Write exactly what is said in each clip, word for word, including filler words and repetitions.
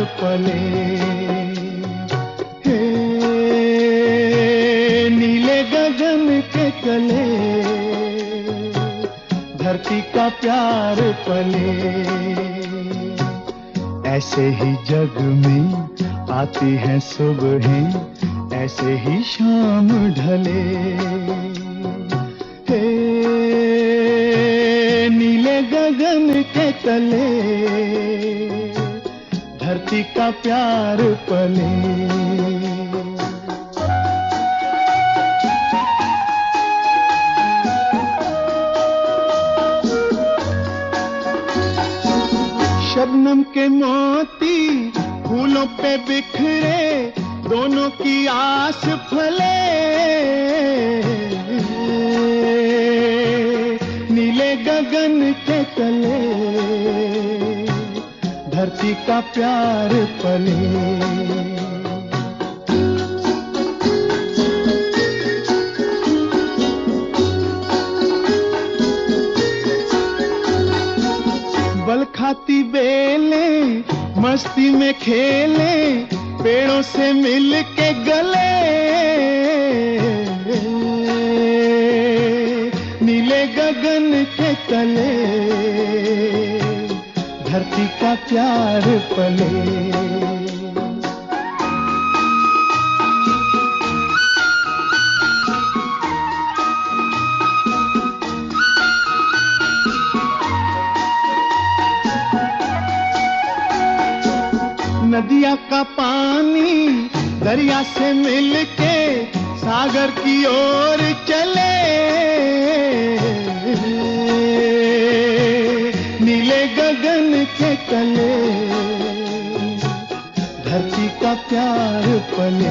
पले। हे नीले गगन के तले धरती का प्यार पले। ऐसे ही जग में आती हैं सुबहें, ऐसे ही शाम ढले। हे नीले गगन के तले धरती का प्यार पले। शबनम के मोती फूलों पे बिखरे, दोनों की आस फले। नीले गगन के तले धरती का प्यार पले। बल खाती बेले मस्ती में खेले, पेड़ों से मिल के गले। नीले गगन के तले धरती का प्यार पले। नदिया का पानी दरिया से मिलके सागर की ओर चले। नीले गगन के तले धरती का प्यार पले।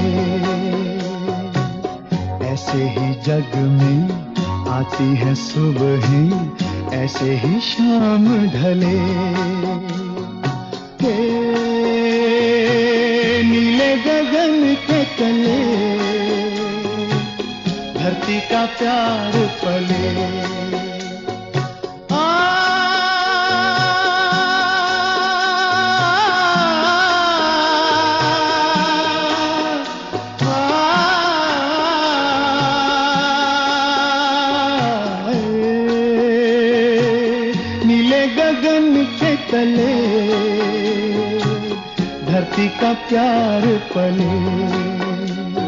ऐसे ही जग में आती है सुबहें, ऐसे ही शाम ढले। नीले गगन के तले धरती का प्यार पले। आ, आ, नीले गगन के तले धरती का प्यार पले।